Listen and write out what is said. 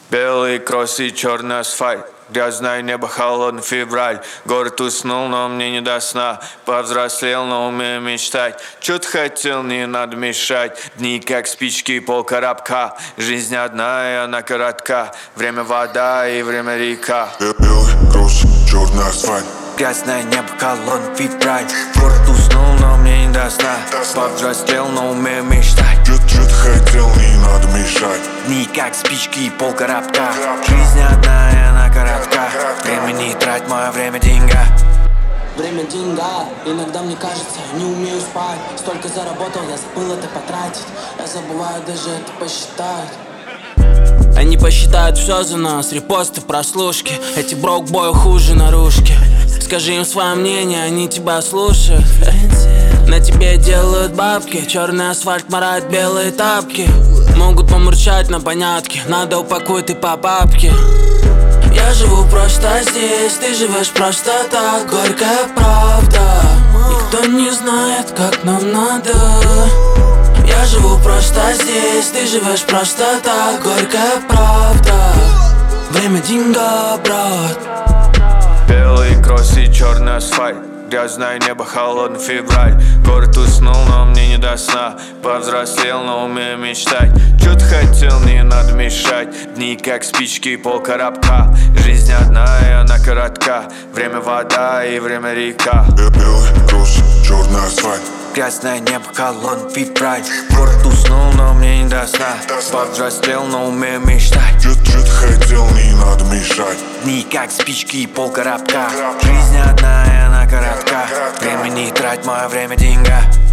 Белый кросс и черный асфальт, грязное небо, холодный февраль. Город уснул, но мне не до сна. Повзрослел, но умею мечтать. Чё ты хотел, не надо мешать. Дни как спички, полкоробка. Жизнь одна, и она коротка. Время вода и время река. Белый кросс, черный асфальт, Грязное небо, холодный февраль. Город уснул, но мне не до сна. Повзрослел, но умею мечтать. Чё ты хотел, не надо мешать. Дни как спички и полкоробка. Жизнь одна, и она коротка. Время не трать, мое время деньга. Время деньга, иногда мне кажется, не умею спать. Столько заработал, я забыл это потратить. Я забываю даже это посчитать. Они посчитают все за нас, репосты, прослушки. Эти брок-бою хуже наружки. Скажи им свое мнение, они тебя слушают. На тебе делают бабки, черный асфальт марает белые тапки. Могут помурчать на понятки, надо упакуй ты по бабке. Я живу просто здесь, ты живешь просто так, горькая правда. Никто не знает, как нам надо. Я живу просто здесь, ты живешь просто так, горькая правда. Время деньга, брат. Белый кросс и черный асфальт, грязное небо, холодный февраль. Город уснул, но мне не до сна. Повзрослел, но умею мечтать. Чё ты хотел, не надо мешать. Дни как спички и полкоробка. Жизнь одна, и она коротка. Время вода и время река. Белый кросс, черный асфальт, Грязное небо, холодный февраль. Город уснул, но мне не до сна. Повзрослел, но умею мечтать. Чё ты хотел, не надо мешать. Дни как спички и полкоробка. Жизнь одна, и она коротка. Время не трать, мое время деньга.